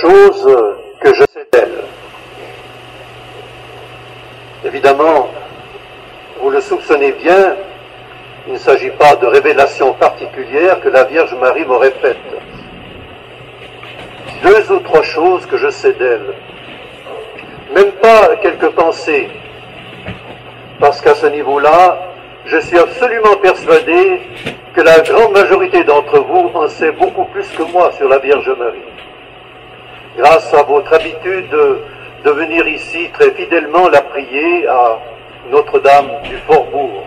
choses que je sais d'elle. Évidemment, vous le soupçonnez bien, il ne s'agit pas de révélations particulières que la Vierge Marie m'aurait faites. 2 ou 3 choses que je sais d'elle. Même pas quelques pensées, parce qu'à ce niveau-là, je suis absolument persuadé que la grande majorité d'entre vous en sait beaucoup plus que moi sur la Vierge Marie. Grâce à votre habitude de venir ici très fidèlement la prier à Notre-Dame du Faubourg.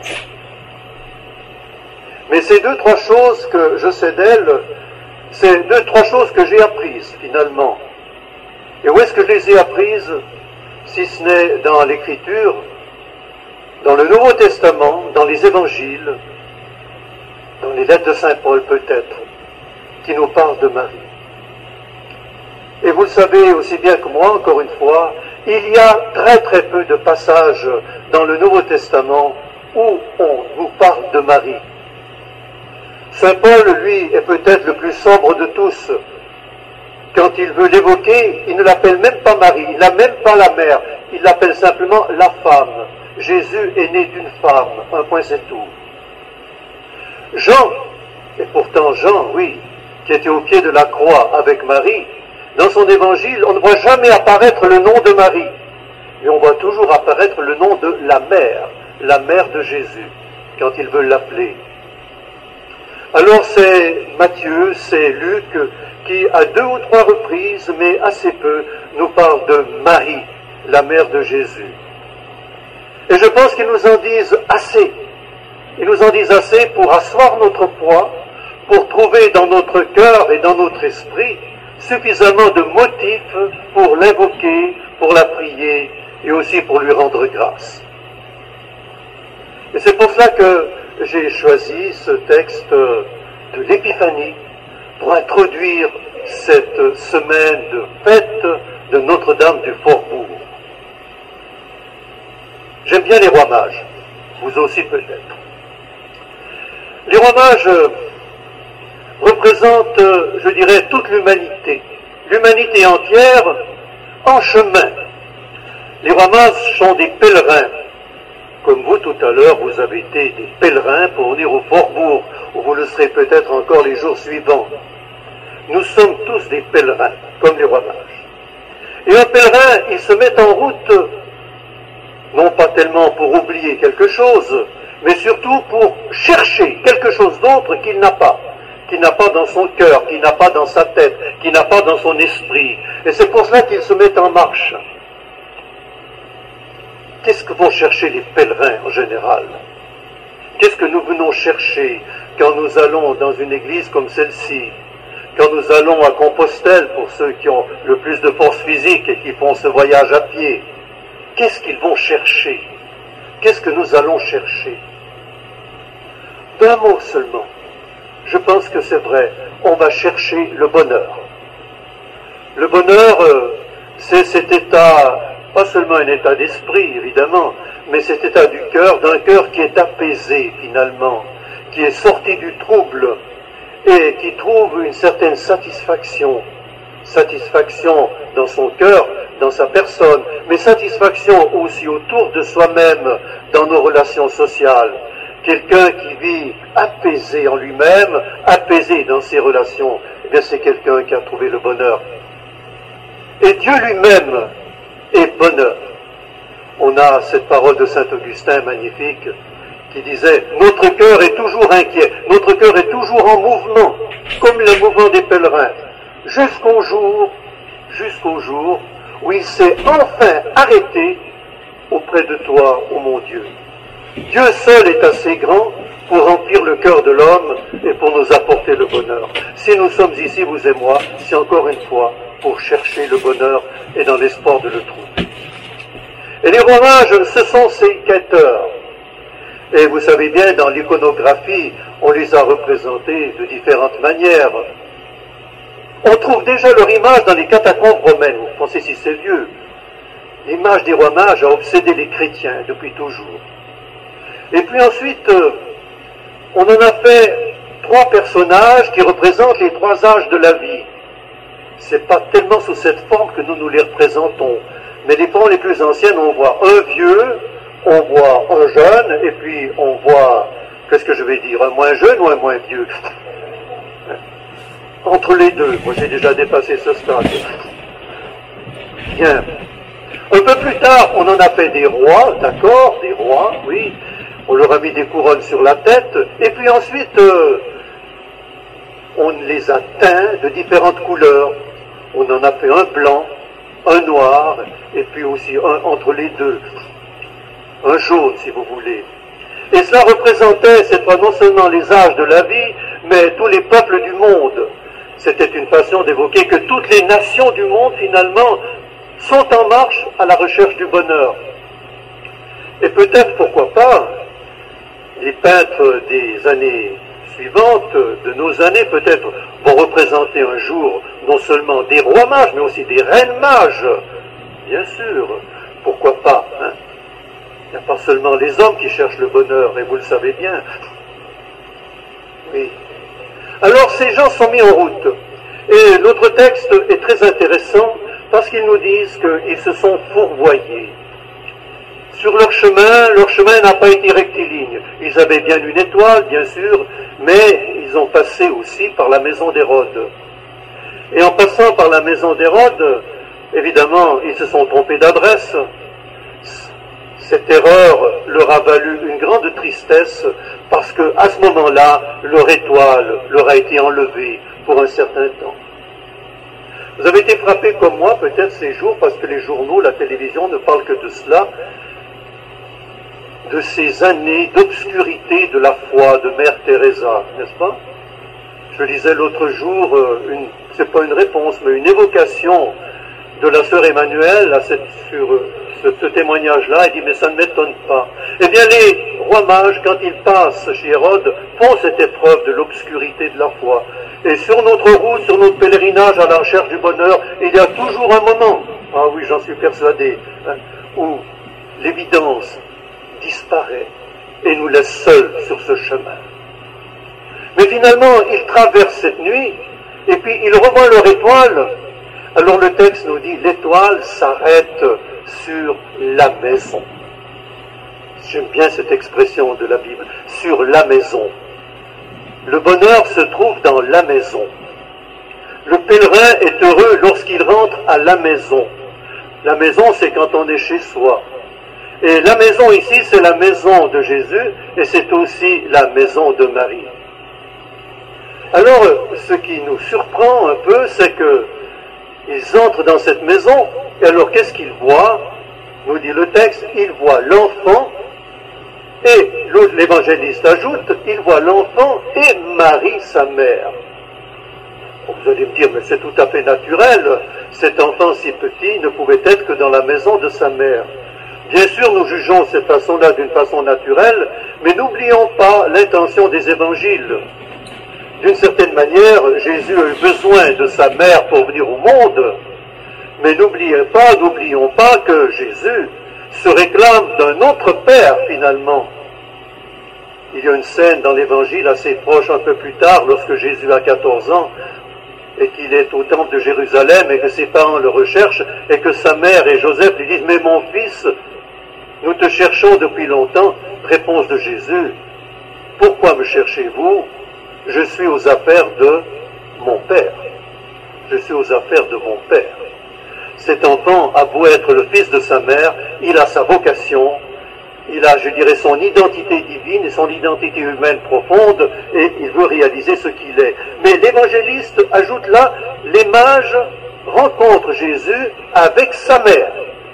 Mais ces 2-3 choses que je sais d'elle, c'est 2-3 choses que j'ai apprises finalement. Et où est-ce que je les ai apprises, si ce n'est dans l'Écriture, dans le Nouveau Testament, dans les Évangiles, dans les lettres de Saint Paul peut-être, qui nous parlent de Marie. Et vous le savez aussi bien que moi, encore une fois, il y a très très peu de passages dans le Nouveau Testament où on nous parle de Marie. Saint Paul, lui, est peut-être le plus sobre de tous. Quand il veut l'évoquer, il ne l'appelle même pas Marie, il n'a même pas la mère, il l'appelle simplement la femme. Jésus est né d'une femme, un point c'est tout. Jean, et pourtant Jean, oui, qui était au pied de la croix avec Marie, dans son évangile, on ne voit jamais apparaître le nom de Marie, mais on voit toujours apparaître le nom de la mère de Jésus, quand ils veulent l'appeler. Alors c'est Matthieu, c'est Luc, qui à 2 ou 3 reprises, mais assez peu, nous parle de Marie, la mère de Jésus. Et je pense qu'ils nous en disent assez. Ils nous en disent assez pour asseoir notre foi, pour trouver dans notre cœur et dans notre esprit suffisamment de motifs pour l'invoquer, pour la prier et aussi pour lui rendre grâce. Et c'est pour cela que j'ai choisi ce texte de l'Épiphanie pour introduire cette semaine de fête de Notre-Dame du Faubourg. J'aime bien les rois mages, vous aussi peut-être. Les rois mages représentent, je dirais, toute l'humanité entière en chemin. Les rois mages sont des pèlerins. Comme vous, tout à l'heure, vous avez été des pèlerins pour venir au Faubourg, où vous le serez peut-être encore les jours suivants. Nous sommes tous des pèlerins, comme les rois mages. Et un pèlerin, il se met en route, non pas tellement pour oublier quelque chose, mais surtout pour chercher quelque chose d'autre qu'il n'a pas dans son cœur, qu'il n'a pas dans sa tête, qu'il n'a pas dans son esprit. Et c'est pour cela qu'il se met en marche. Qu'est-ce que vont chercher les pèlerins en général? Qu'est-ce que nous venons chercher quand nous allons dans une église comme celle-ci? Quand nous allons à Compostelle, pour ceux qui ont le plus de force physique et qui font ce voyage à pied? Qu'est-ce qu'ils vont chercher? Qu'est-ce que nous allons chercher? D'un mot seulement, je pense que c'est vrai, on va chercher le bonheur. Le bonheur, c'est cet état, pas seulement un état d'esprit, évidemment, mais cet état du cœur, d'un cœur qui est apaisé, finalement, qui est sorti du trouble, et qui trouve une certaine satisfaction dans son cœur, dans sa personne, mais satisfaction aussi autour de soi-même, dans nos relations sociales. Quelqu'un qui vit apaisé en lui-même, apaisé dans ses relations, eh bien c'est quelqu'un qui a trouvé le bonheur. Et Dieu lui-même est bonheur. On a cette parole de saint Augustin magnifique qui disait « Notre cœur est toujours inquiet, notre cœur est toujours en mouvement, comme le mouvement des pèlerins, jusqu'au jour où il s'est enfin arrêté auprès de toi, ô mon Dieu. » Dieu seul est assez grand pour remplir le cœur de l'homme et pour nous apporter le bonheur. Si nous sommes ici, vous et moi, c'est encore une fois pour chercher le bonheur et dans l'espoir de le trouver. Et les rois mages, ce sont ces quêteurs. Et vous savez bien, dans l'iconographie, on les a représentés de différentes manières. On trouve déjà leur image dans les catacombes romaines. Vous pensez si c'est vieux. L'image des rois mages a obsédé les chrétiens depuis toujours. Et puis ensuite, on en a fait 3 personnages qui représentent les 3 âges de la vie. c'est pas tellement sous cette forme que nous nous les représentons. Mais les formes les plus anciennes, on voit un vieux, on voit un jeune, et puis on voit, qu'est-ce que je vais dire, un moins jeune ou un moins vieux? Entre les deux, moi j'ai déjà dépassé ce stade. Bien. Un peu plus tard, on en a fait des rois, d'accord, des rois, oui. On leur a mis des couronnes sur la tête, et puis ensuite, on les a teints de différentes couleurs. On en a fait un blanc, un noir, et puis aussi un entre les deux, un jaune si vous voulez. Et cela représentait cette fois non seulement les âges de la vie, mais tous les peuples du monde. C'était une façon d'évoquer que toutes les nations du monde finalement sont en marche à la recherche du bonheur. Et peut-être, pourquoi pas, les peintres des années suivantes, de nos années peut-être, vont représenter un jour non seulement des rois mages, mais aussi des reines mages. Bien sûr, pourquoi pas, hein? Il n'y a pas seulement les hommes qui cherchent le bonheur, et vous le savez bien. Oui. Alors ces gens sont mis en route. Et notre texte est très intéressant parce qu'ils nous disent qu'ils se sont fourvoyés. Sur leur chemin n'a pas été rectiligne. Ils avaient bien une étoile, bien sûr, mais ils ont passé aussi par la maison d'Hérode. Et en passant par la maison d'Hérode, évidemment, ils se sont trompés d'adresse. Cette erreur leur a valu une grande tristesse parce que, à ce moment-là, leur étoile leur a été enlevée pour un certain temps. Vous avez été frappés comme moi peut-être ces jours parce que les journaux, la télévision ne parlent que de cela, de ces années d'obscurité de la foi de Mère Teresa, n'est-ce pas? Je lisais l'autre jour, c'est pas une réponse, mais une évocation de la sœur Emmanuelle sur ce témoignage-là. Elle dit, mais ça ne m'étonne pas. Eh bien, les rois mages, quand ils passent chez Hérode, font cette épreuve de l'obscurité de la foi. Et sur notre route, sur notre pèlerinage à la recherche du bonheur, il y a toujours un moment, ah oui, j'en suis persuadé, hein, où l'évidence disparaît et nous laisse seuls sur ce chemin. Mais finalement, ils traversent cette nuit, et puis ils revoient leur étoile. Alors le texte nous dit, l'étoile s'arrête sur la maison. J'aime bien cette expression de la Bible, sur la maison. Le bonheur se trouve dans la maison. Le pèlerin est heureux lorsqu'il rentre à la maison. La maison, c'est quand on est chez soi. Et la maison ici, c'est la maison de Jésus, et c'est aussi la maison de Marie. Alors, ce qui nous surprend un peu, c'est que ils entrent dans cette maison, et alors qu'est-ce qu'ils voient? Nous dit le texte, ils voient l'enfant, et l'évangéliste ajoute, ils voient l'enfant et Marie, sa mère. Bon, vous allez me dire, mais c'est tout à fait naturel, cet enfant si petit ne pouvait être que dans la maison de sa mère. Bien sûr, nous jugeons cette façon-là d'une façon naturelle, mais n'oublions pas l'intention des évangiles. D'une certaine manière, Jésus a eu besoin de sa mère pour venir au monde, mais n'oublions pas que Jésus se réclame d'un autre père finalement. Il y a une scène dans l'évangile assez proche un peu plus tard, lorsque Jésus a 14 ans, et qu'il est au temple de Jérusalem, et que ses parents le recherchent, et que sa mère et Joseph lui disent, mais mon fils, nous te cherchons depuis longtemps. Réponse de Jésus, pourquoi me cherchez-vous? Je suis aux affaires de mon Père. Je suis aux affaires de mon Père. Cet enfant a beau être le fils de sa mère, il a sa vocation, il a, je dirais, son identité divine et son identité humaine profonde, et il veut réaliser ce qu'il est. Mais l'évangéliste ajoute là, les mages rencontrent Jésus avec sa mère.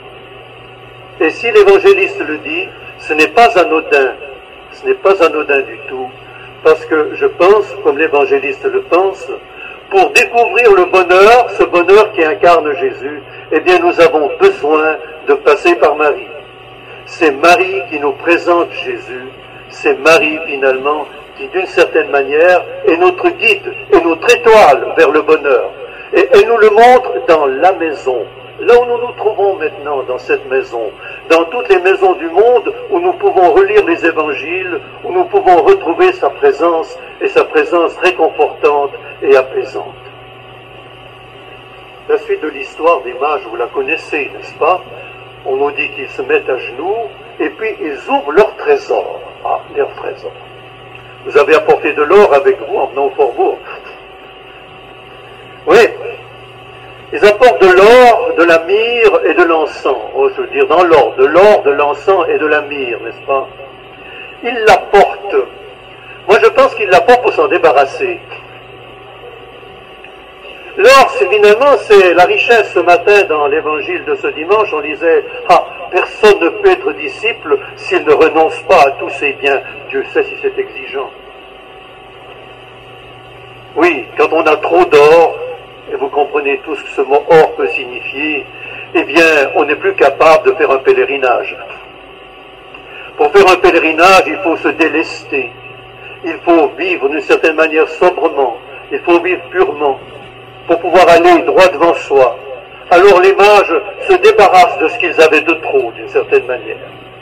Et si l'évangéliste le dit, ce n'est pas anodin, ce n'est pas anodin du tout, parce que je pense, comme l'évangéliste le pense, pour découvrir le bonheur, ce bonheur qui incarne Jésus, eh bien nous avons besoin de passer par Marie. C'est Marie qui nous présente Jésus, c'est Marie finalement qui d'une certaine manière est notre guide et notre étoile vers le bonheur. Et elle nous le montre dans la maison, là où nous nous trouvons maintenant, dans cette maison, dans toutes les maisons du monde où nous pouvons relire les évangiles, où nous pouvons retrouver sa présence, et sa présence réconfortante et apaisante. La suite de l'histoire des mages, vous la connaissez, n'est-ce pas? On nous dit qu'ils se mettent à genoux et puis ils ouvrent leur trésor. Ah, leur trésor. Vous avez apporté de l'or avec vous en venant au Faubourg. Oui, ils apportent de l'or, de la myrrhe et de l'encens. Oh, je veux dire dans l'ordre, de l'or, de l'encens et de la myrrhe, n'est-ce pas? Ils l'apportent. Moi, je pense qu'ils l'apportent pour s'en débarrasser. L'or, finalement, c'est la richesse. Ce matin, dans l'évangile de ce dimanche, on lisait « Ah, personne ne peut être disciple s'il ne renonce pas à tous ses biens. » Dieu sait si c'est exigeant. Oui, quand on a trop d'or, et vous comprenez tout ce que ce mot « or » peut signifier, eh bien, on n'est plus capable de faire un pèlerinage. Pour faire un pèlerinage, il faut se délester. Il faut vivre d'une certaine manière sobrement. Il faut vivre purement pour pouvoir aller droit devant soi. Alors les mages se débarrassent de ce qu'ils avaient de trop, d'une certaine manière.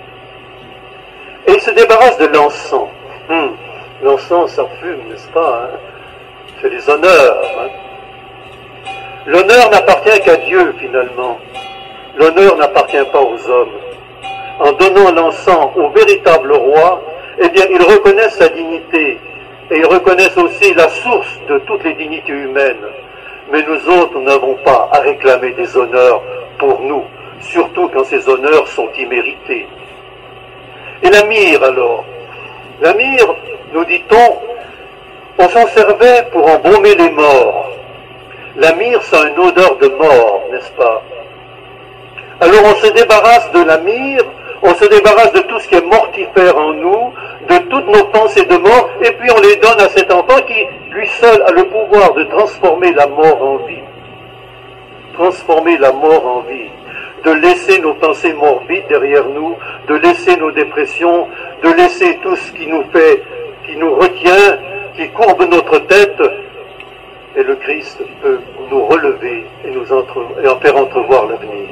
Et ils se débarrassent de l'encens. L'encens, ça fume, n'est-ce pas, hein? C'est les honneurs. Hein? L'honneur n'appartient qu'à Dieu, finalement. L'honneur n'appartient pas aux hommes. En donnant l'encens au véritable roi, eh bien, ils reconnaissent sa dignité. Et ils reconnaissent aussi la source de toutes les dignités humaines. Mais nous autres, nous n'avons pas à réclamer des honneurs pour nous, surtout quand ces honneurs sont immérités. Et la myrrhe, alors? La myrrhe, nous dit-on, on s'en servait pour embaumer les morts. La myrrhe, ça a une odeur de mort, n'est-ce pas? Alors on se débarrasse de la myrrhe, on se débarrasse de tout ce qui est mortifère en nous, de toutes nos pensées de mort, et puis on les donne à cet enfant qui, lui seul, a le pouvoir de transformer la mort en vie. Transformer la mort en vie. De laisser nos pensées morbides derrière nous, de laisser nos dépressions, de laisser tout ce qui nous fait, qui nous retient, qui courbe notre tête, et le Christ peut nous relever et en faire entrevoir l'avenir.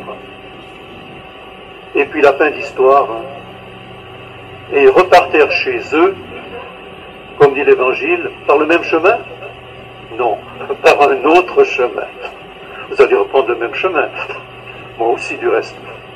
Et puis la fin d'histoire, hein. Et ils repartirent chez eux, comme dit l'Évangile, par le même chemin? Non, par un autre chemin. Vous allez reprendre le même chemin. Moi aussi, du reste.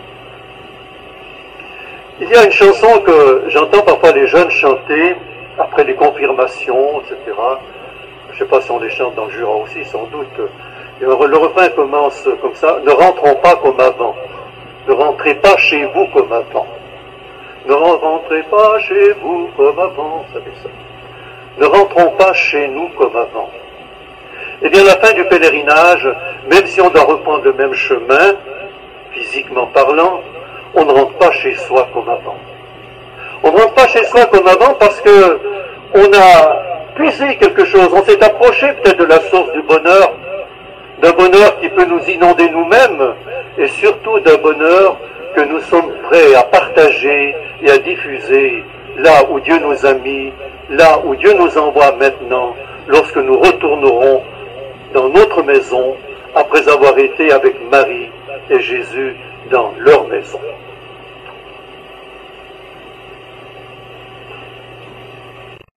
Il y a une chanson que j'entends parfois les jeunes chanter, après les confirmations, etc. Je ne sais pas si on les chante dans le Jura aussi, sans doute. Et le refrain commence comme ça, « Ne rentrons pas comme avant. Ne rentrez pas chez vous comme avant. Ne rentrez pas chez vous comme avant. » Vous savez ça. Ne rentrons pas chez nous comme avant. Eh bien, à la fin du pèlerinage, même si on doit reprendre le même chemin, physiquement parlant, on ne rentre pas chez soi comme avant. On ne rentre pas chez soi comme avant parce que on a puisé quelque chose, on s'est approché peut-être de la source du bonheur, d'un bonheur qui peut nous inonder nous-mêmes, et surtout d'un bonheur que nous sommes prêts à partager et à diffuser là où Dieu nous a mis, là où Dieu nous envoie maintenant, lorsque nous retournerons dans notre maison, après avoir été avec Marie et Jésus dans leur maison.